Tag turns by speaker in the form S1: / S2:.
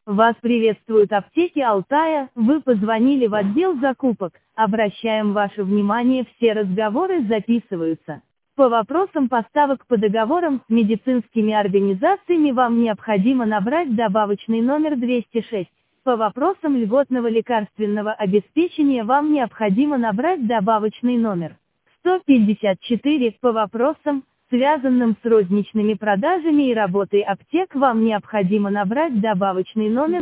S1: Вас приветствуют аптеки Алтая, вы позвонили в отдел закупок. Обращаем ваше внимание, все разговоры записываются. По вопросам поставок по договорам с медицинскими организациями вам необходимо набрать добавочный номер 206. По вопросам льготного лекарственного обеспечения вам необходимо набрать добавочный номер 154. По вопросам, связанным с розничными продажами и работой аптек, вам необходимо набрать добавочный номер